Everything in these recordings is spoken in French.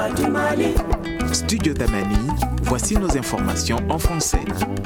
voix du Mali. Studio Damani, voici nos informations en français.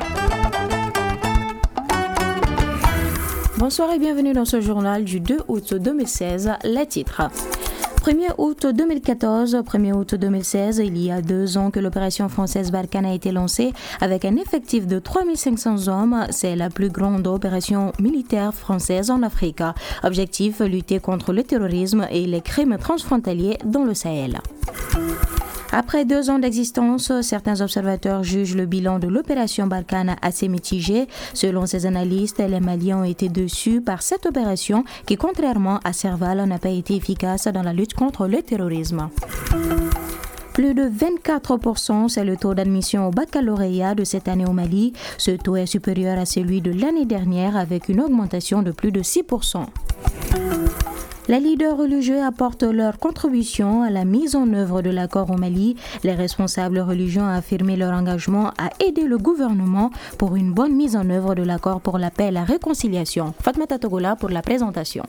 Bonsoir et bienvenue dans ce journal du 2 août 2016. Les titres. 1er août 2014, 1er août 2016, il y a 2 ans que l'opération française Barkhane a été lancée avec un effectif de 3500 hommes. C'est la plus grande opération militaire française en Afrique. Objectif, lutter contre le terrorisme et les crimes transfrontaliers dans le Sahel. Après 2 ans d'existence, certains observateurs jugent le bilan de l'opération Barkhane assez mitigé. Selon ces analystes, les Maliens ont été déçus par cette opération qui, contrairement à Serval, n'a pas été efficace dans la lutte contre le terrorisme. Plus de 24%, c'est le taux d'admission au baccalauréat de cette année au Mali. Ce taux est supérieur à celui de l'année dernière avec une augmentation de plus de 6%. Les leaders religieux apportent leur contribution à la mise en œuvre de l'accord au Mali. Les responsables religieux ont affirmé leur engagement à aider le gouvernement pour une bonne mise en œuvre de l'accord pour la paix et la réconciliation. Fatmata Togola pour la présentation.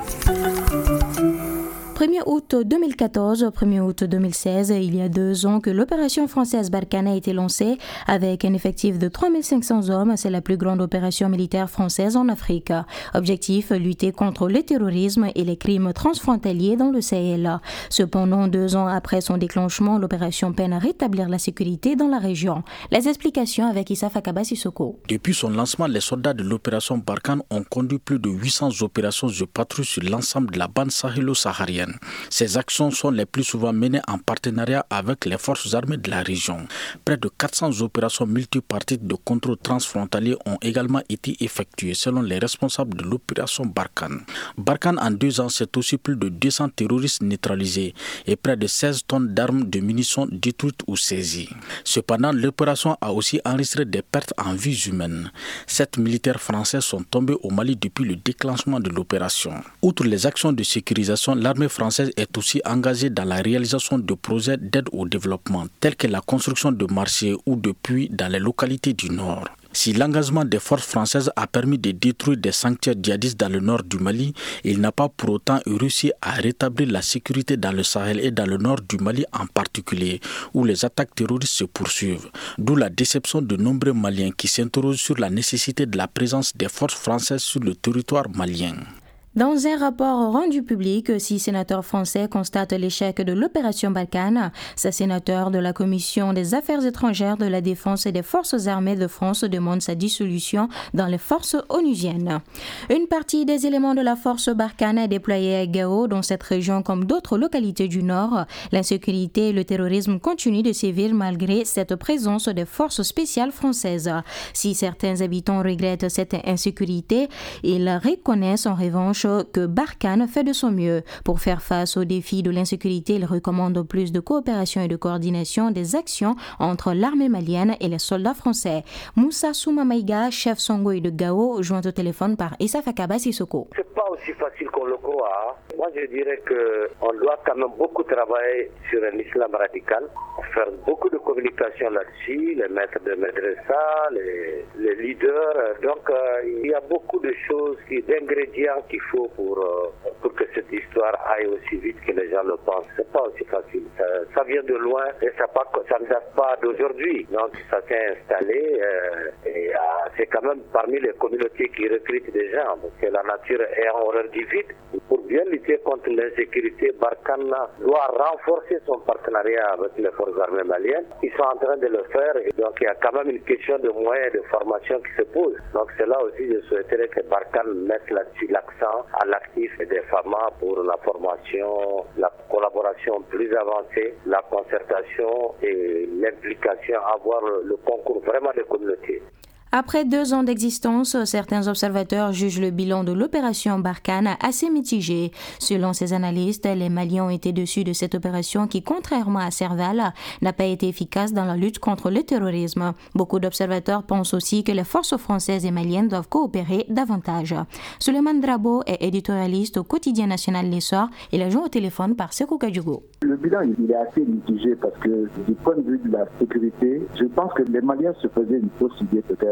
1er août 2014, 1er août 2016, il y a 2 ans que l'opération française Barkhane a été lancée avec un effectif de 3500 hommes. C'est la plus grande opération militaire française en Afrique. Objectif, lutter contre le terrorisme et les crimes transfrontaliers dans le Sahel. Cependant, 2 ans après son déclenchement, l'opération peine à rétablir la sécurité dans la région. Les explications avec Issa Fakaba Sissoko. Depuis son lancement, les soldats de l'opération Barkhane ont conduit plus de 800 opérations de patrouille sur l'ensemble de la bande sahélo-saharienne. Ces actions sont les plus souvent menées en partenariat avec les forces armées de la région. Près de 400 opérations multipartites de contrôle transfrontalier ont également été effectuées selon les responsables de l'opération Barkhane. Barkhane, en 2 ans, c'est aussi plus de 200 terroristes neutralisés et près de 16 tonnes d'armes de munitions détruites ou saisies. Cependant, l'opération a aussi enregistré des pertes en vies humaines. 7 militaires français sont tombés au Mali depuis le déclenchement de l'opération. Outre les actions de sécurisation, l'armée française est aussi engagée dans la réalisation de projets d'aide au développement, tels que la construction de marchés ou de puits dans les localités du Nord. Si l'engagement des forces françaises a permis de détruire des sanctuaires djihadistes dans le nord du Mali, il n'a pas pour autant réussi à rétablir la sécurité dans le Sahel et dans le nord du Mali en particulier, où les attaques terroristes se poursuivent. D'où la déception de nombreux Maliens qui s'interrogent sur la nécessité de la présence des forces françaises sur le territoire malien. Dans un rapport rendu public, 6 sénateurs français constatent l'échec de l'opération Barkhane. Ces sénateurs de la Commission des Affaires étrangères, de la Défense et des Forces armées de France demandent sa dissolution dans les forces onusiennes. Une partie des éléments de la force Barkhane est déployée à Gao, dans cette région comme d'autres localités du Nord. L'insécurité et le terrorisme continuent de sévir malgré cette présence des forces spéciales françaises. Si certains habitants regrettent cette insécurité, ils reconnaissent en revanche que Barkhane fait de son mieux. Pour faire face aux défis de l'insécurité, il recommande plus de coopération et de coordination des actions entre l'armée malienne et les soldats français. Moussa Soumamaïga, chef Songoï de Gao, joint au téléphone par Issa Fakaba Sissoko. C'est pas aussi facile qu'on le croit. Moi, je dirais qu'on doit quand même beaucoup travailler sur un islam radical, faire beaucoup de communication là-dessus, les maîtres de madrasa, les leaders. Donc, il y a beaucoup de choses, d'ingrédients qu'il faut pour que cette histoire aille aussi vite que les gens le pensent. C'est pas aussi facile. Ça vient de loin et ça ne date pas d'aujourd'hui. Donc ça s'est installé et c'est quand même parmi les communautés qui recrutent des gens. Parce que la nature est en horreur du vide. Pour bien lutter contre l'insécurité, Barkhane doit renforcer son partenariat avec les forces armées maliennes. Ils sont en train de le faire. Et donc il y a quand même une question de moyens de formation qui se pose. Donc c'est là aussi je souhaiterais que Barkhane mette là-dessus l'accent à l'actif des FAMA pour la formation, la collaboration plus avancée, la concertation et l'implication, avoir le concours vraiment des communautés. Après 2 ans d'existence, certains observateurs jugent le bilan de l'opération Barkhane assez mitigé. Selon ces analystes, les Maliens ont été déçus de cette opération qui, contrairement à Serval, n'a pas été efficace dans la lutte contre le terrorisme. Beaucoup d'observateurs pensent aussi que les forces françaises et maliennes doivent coopérer davantage. Souleymane Drabo est éditorialiste au quotidien national L'Essor et est joint au téléphone par Sekou Kadjogo. Le bilan il est assez mitigé parce que du point de vue de la sécurité, je pense que les Maliens se faisaient une fausse idée peut-être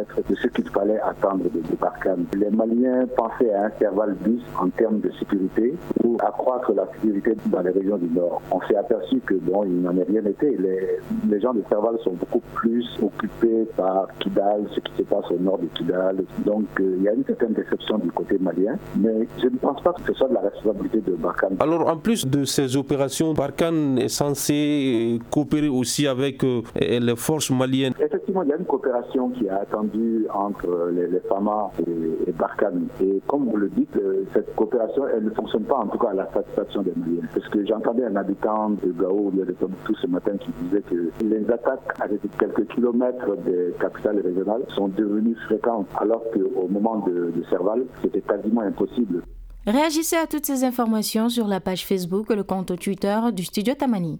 km de ce qu'il fallait attendre de Barkhane. Les Maliens pensaient à un Serval bis en termes de sécurité pour accroître la sécurité dans les régions du Nord. On s'est aperçu que il n'en est rien été. Les gens de Serval sont beaucoup plus occupés par Kidal, ce qui se passe au nord de Kidal. Donc il y a une certaine déception du côté malien, mais je ne pense pas que ce soit de la responsabilité de Barkhane. Alors en plus de ces opérations, Barkhane est censé coopérer aussi avec les forces maliennes. Effectivement, il y a une coopération qui a attendu entre les FAMA et Barkhane. Et comme vous le dites, cette coopération, elle ne fonctionne pas en tout cas à la satisfaction des Maliens. Parce que j'entendais un habitant de Gao, de Tombouctou ce matin, qui disait que les attaques à quelques kilomètres des capitales régionales sont devenues fréquentes, alors qu'au moment de Serval, c'était quasiment impossible. Réagissez à toutes ces informations sur la page Facebook et le compte Twitter du Studio Tamani.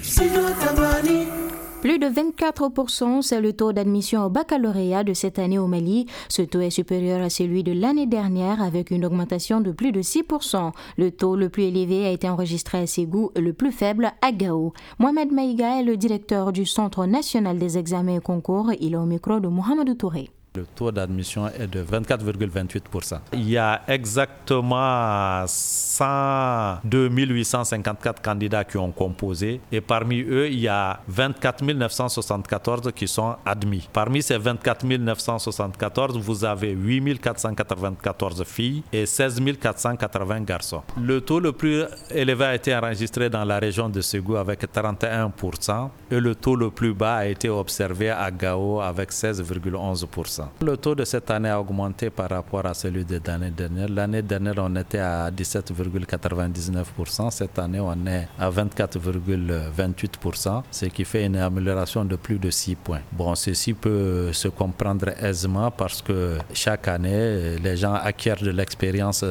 Plus de 24%, c'est le taux d'admission au baccalauréat de cette année au Mali. Ce taux est supérieur à celui de l'année dernière avec une augmentation de plus de 6%. Le taux le plus élevé a été enregistré à Ségou et le plus faible à Gao. Mohamed Maïga est le directeur du Centre national des examens et concours. Il est au micro de Mohamedou Touré. Le taux d'admission est de 24,28%. Il y a exactement 102 854 candidats qui ont composé et parmi eux, il y a 24 974 qui sont admis. Parmi ces 24 974, vous avez 8 494 filles et 16 480 garçons. Le taux le plus élevé a été enregistré dans la région de Ségou avec 31% et le taux le plus bas a été observé à Gao avec 16,11%. Le taux de cette année a augmenté par rapport à celui de l'année dernière. L'année dernière, on était à 17,99%. Cette année, on est à 24,28%, ce qui fait une amélioration de plus de 6 points. Bon, ceci peut se comprendre aisément parce que chaque année, les gens acquièrent de l'expérience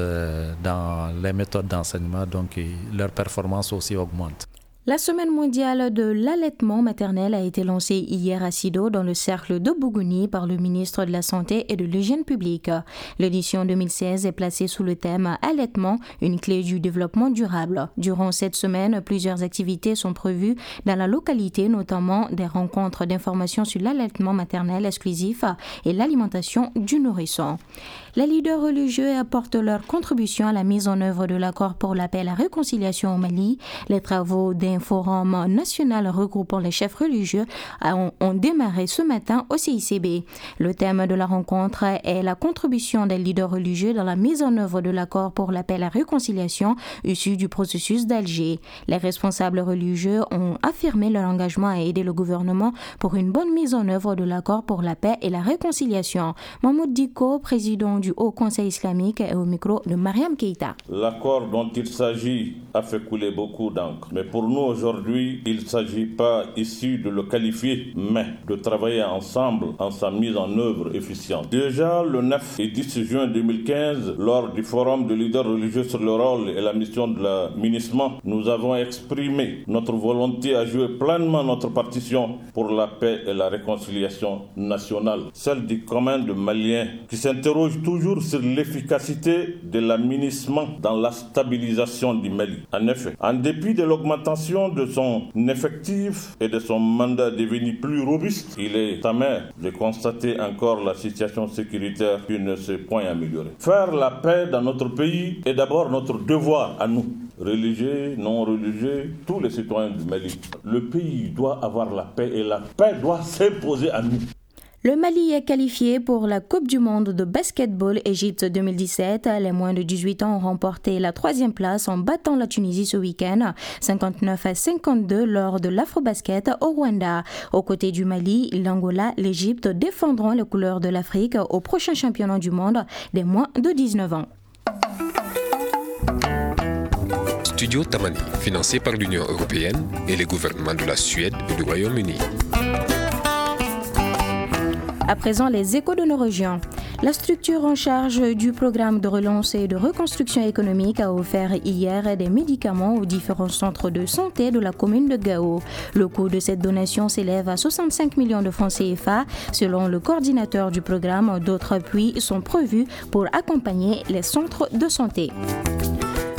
dans les méthodes d'enseignement, donc leur performance aussi augmente. La semaine mondiale de l'allaitement maternel a été lancée hier à Sido dans le cercle de Bougouni par le ministre de la Santé et de l'Hygiène publique. L'édition 2016 est placée sous le thème « Allaitement, une clé du développement durable ». Durant cette semaine, plusieurs activités sont prévues dans la localité, notamment des rencontres d'information sur l'allaitement maternel exclusif et l'alimentation du nourrisson. Les leaders religieux apportent leur contribution à la mise en œuvre de l'accord pour la paix et la réconciliation au Mali. Les travaux d'un forum national regroupant les chefs religieux ont démarré ce matin au CICB. Le thème de la rencontre est la contribution des leaders religieux dans la mise en œuvre de l'accord pour la paix et la réconciliation issu du processus d'Alger. Les responsables religieux ont affirmé leur engagement à aider le gouvernement pour une bonne mise en œuvre de l'accord pour la paix et la réconciliation. Mahmoud Diko, président du Haut Conseil islamique, est au micro de Mariam Keïta. L'accord dont il s'agit a fait couler beaucoup d'encre. Mais pour nous aujourd'hui, il ne s'agit pas ici de le qualifier, mais de travailler ensemble en sa mise en œuvre efficiente. Déjà le 9 et 10 juin 2015, lors du forum de leaders religieux sur le rôle et la mission de la MINUSMA, nous avons exprimé notre volonté à jouer pleinement notre partition pour la paix et la réconciliation nationale, celle du commun de Maliens qui s'interroge toujours sur l'efficacité de la MINUSMA dans la stabilisation du Mali. En effet, en dépit de l'augmentation de son effectif et de son mandat devenu plus robuste, il est amer de constater encore la situation sécuritaire qui ne s'est point améliorée. Faire la paix dans notre pays est d'abord notre devoir à nous, religieux, non religieux, tous les citoyens du Mali. Le pays doit avoir la paix et la paix doit s'imposer à nous. Le Mali est qualifié pour la Coupe du monde de basketball Égypte 2017. Les moins de 18 ans ont remporté la 3e place en battant la Tunisie ce week-end, 59-52 lors de l'Afrobasket au Rwanda. Aux côtés du Mali, l'Angola, l'Égypte défendront les couleurs de l'Afrique au prochain championnat du monde des moins de 19 ans. Studio Tamani, financé par l'Union européenne et les gouvernements de la Suède et du Royaume-Uni. À présent, les échos de nos régions. La structure en charge du programme de relance et de reconstruction économique a offert hier des médicaments aux différents centres de santé de la commune de Gao. Le coût de cette donation s'élève à 65 millions de francs CFA. Selon le coordinateur du programme, d'autres appuis sont prévus pour accompagner les centres de santé.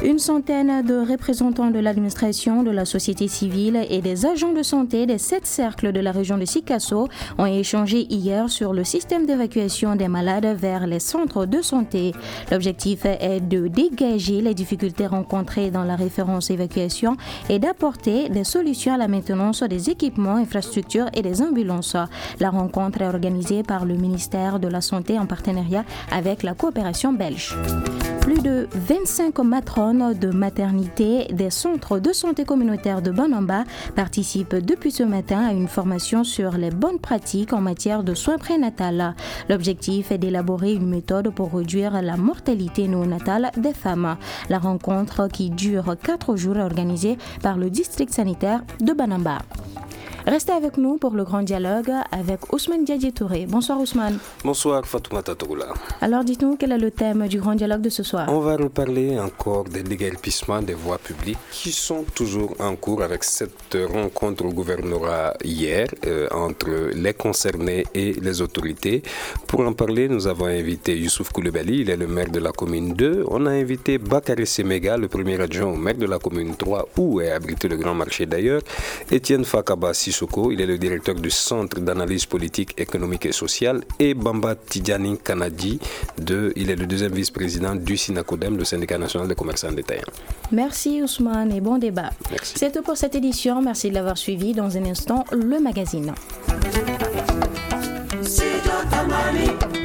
Une centaine de représentants de l'administration, de la société civile et des agents de santé des 7 cercles de la région de Sikasso ont échangé hier sur le système d'évacuation des malades vers les centres de santé. L'objectif est de dégager les difficultés rencontrées dans la référence évacuation et d'apporter des solutions à la maintenance des équipements, infrastructures et des ambulances. La rencontre est organisée par le ministère de la Santé en partenariat avec la coopération belge. Plus de 25 matrones de maternité des centres de santé communautaires de Banamba participent depuis ce matin à une formation sur les bonnes pratiques en matière de soins prénatals. L'objectif est d'élaborer une méthode pour réduire la mortalité néonatale des femmes. La rencontre, qui dure 4 jours, est organisée par le district sanitaire de Banamba. Restez avec nous pour le grand dialogue avec Ousmane Diadji Touré. Bonsoir Ousmane. Bonsoir Fatoumata Togoula. Alors dites-nous, quel est le thème du grand dialogue de ce soir? On va reparler encore des déguerpissements des voies publiques qui sont toujours en cours avec cette rencontre au gouvernorat hier entre les concernés et les autorités. Pour en parler, nous avons invité Youssouf Koulibaly, il est le maire de la commune 2. On a invité Bakary Semega, le premier adjoint au maire de la commune 3, où est abrité le grand marché d'ailleurs. Étienne Fakaba Sissoko, il est le directeur du Centre d'analyse politique, économique et sociale, et Bamba Tidjani Kanadji, il est le deuxième vice-président du SINACODEM, le syndicat national des commerçants détaillants. Merci Ousmane et bon débat. Merci. C'est tout pour cette édition. Merci de l'avoir suivi. Dans un instant, le magazine.